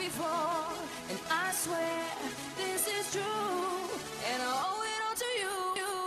before, and I swear this is true, and I owe it all to you.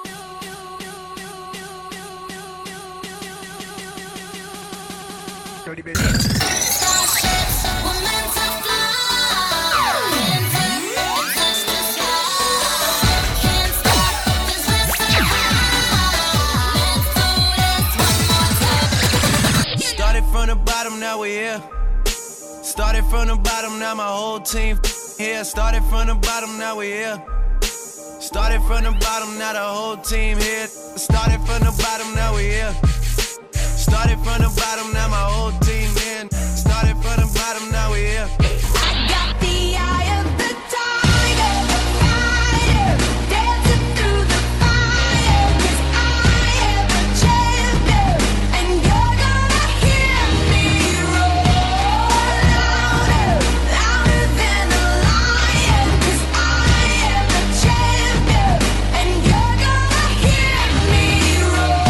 Starships were meant to fly, and touch the sky. Can't stop 'cause we're so high. Let's do this one more time. Started from the bottom, now we're here. Started from the bottom, now my whole team here. Started from the bottom, now we're here. Started from the bottom, now the whole team here. Started from the bottom, now we're here. Started from the bottom, now my whole team in. Started from the bottom, now we're here. I got the eye of the tiger, fire, dancing through the fire. 'Cause I am a champion, and you're gonna hear me roar louder, louder than a lion. 'Cause I am a champion, and you're gonna hear me roar.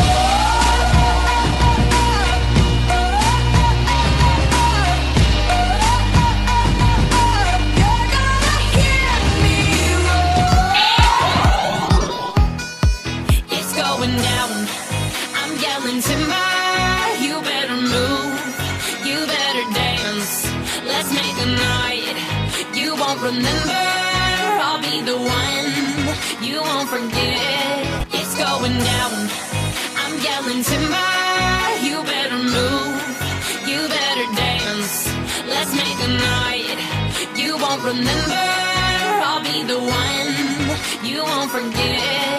It's going down. I'm yelling timber. You better move. You better dance. Let's make a night you won't remember. I'll be the one you won't forget. It's going down. I'm yelling timber. You better move. You better dance. Let's make a night you won't remember. I'll be the one you won't forget.